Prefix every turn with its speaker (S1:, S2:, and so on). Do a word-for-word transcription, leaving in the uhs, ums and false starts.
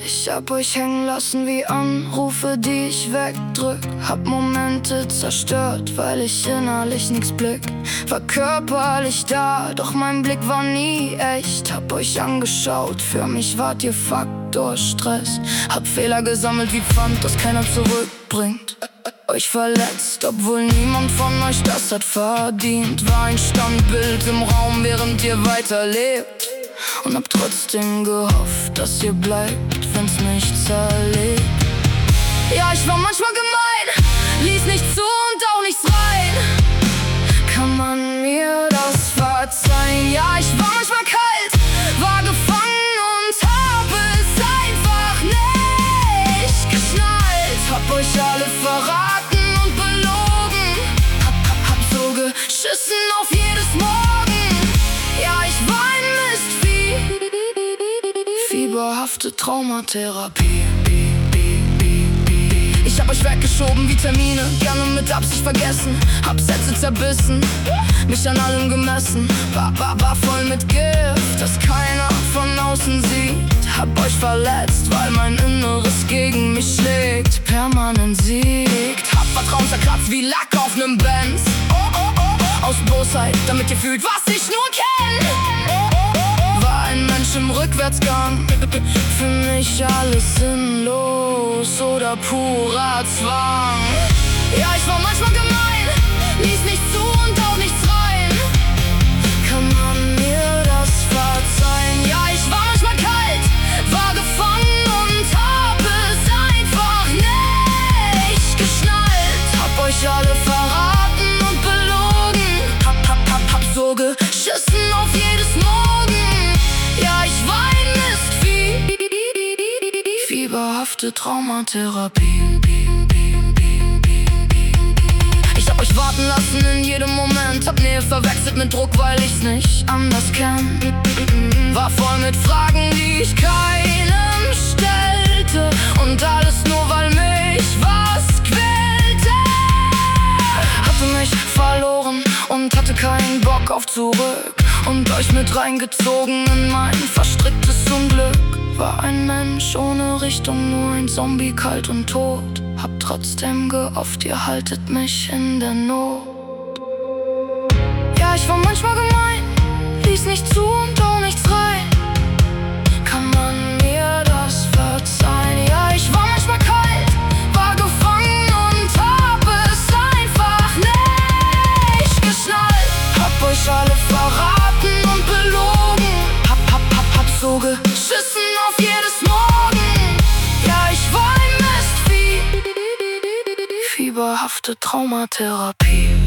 S1: Ich hab euch hängen lassen wie Anrufe, die ich wegdrück. Hab Momente zerstört, weil ich innerlich nix blick. War körperlich da, doch mein Blick war nie echt. Hab euch angeschaut, für mich wart ihr Faktor Stress. Hab Fehler gesammelt wie Pfand, das keiner zurückbringt. Euch verletzt, obwohl niemand von euch das hat verdient. War ein Standbild im Raum, während ihr weiterlebt. Und hab trotzdem gehofft, dass ihr bleibt, wenn's mich zerlegt. Ja, ich war manchmal gemein, ließ nicht zu und auch nichts rein. Kann man mir das verzeihen? Ja, ich war manchmal kalt, war gefangen und hab es einfach nicht geschnallt. Hab euch alle verraten und belogen. Hab, hab, hab so geschissen auf jedes Morgen. Ja, ich war ein Mistvieh. Fieberhafte Traumatherapie. Ich hab euch weggeschoben wie Termine, gerne mit Absicht vergessen. Hab Sätze zerbissen, mich an allem gemessen. War, war, war voll mit Gift, das keiner von außen sieht. Hab euch verletzt, weil mein Inneres gegen mich schlägt. Permanent siegt. Hab Vertrauen zerkratzt wie Lack auf nem Benz. Oh, oh, oh, oh. Aus Bosheit, damit ihr fühlt, was ich nur kenn. War ein Mensch im Rückwärtsgang, für mich alles sinnlos oder purer Zwang. Ja, ich war manchmal gemein, ließ nicht zu und auch nichts rein. Kann man mir das verzeihen? Ja, ich war manchmal kalt, war gefangen und hab es einfach nicht geschnallt. Hab euch alle verraten und belogen. Hab, hab, hab, hab so geschissen auf jedes Morgen. Ja, ich war ein Mistvieh. Fieberhafte Traumatherapie. Ich hab euch warten lassen in jedem Moment. Hab Nähe verwechselt mit Druck, weil ich's nicht anders kenn. War voll mit Fragen, die ich keinem stellte. Und alles nur, weil mich was quälte. Hatte mich verloren und hatte keinen Bock auf zurück. Und euch mit reingezogen in mein verstricktes Unglück. War ein Mensch ohne Richtung, nur ein Zombie, kalt und tot. Hab trotzdem gehofft, ihr haltet mich in der Not. Ja, ich war manchmal gemein, ließ nicht zu und auch nichts rein. Kann man mir das verzeihen? Ja, ich war manchmal kalt, war gefangen und hab es einfach nicht geschnallt. Hab euch alle verraten und belogen. Hab, hab, hab, hab so geschissen auf jedes Morgen. Ja, ich war ein Mistvieh. Fieberhafte Traumatherapie.